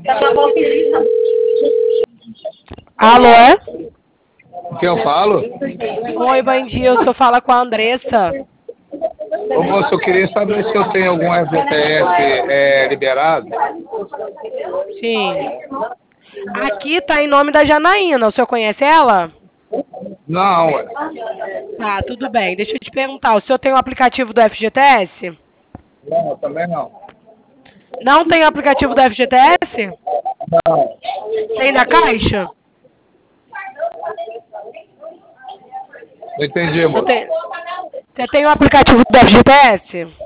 Alô? Quem eu falo? Oi, bom dia. O senhor fala com a Andressa. Ô, moço, eu queria saber se eu tenho algum FGTS liberado. Sim. Aqui tá em nome da Janaína. O senhor conhece ela? Não, ué. Tá, tudo bem. Deixa eu te perguntar. O senhor tem o aplicativo do FGTS? Não, também não. Não tem o aplicativo do FGTS? Não. Tem da Caixa? Não entendi, moço. Você tem o aplicativo do FGTS?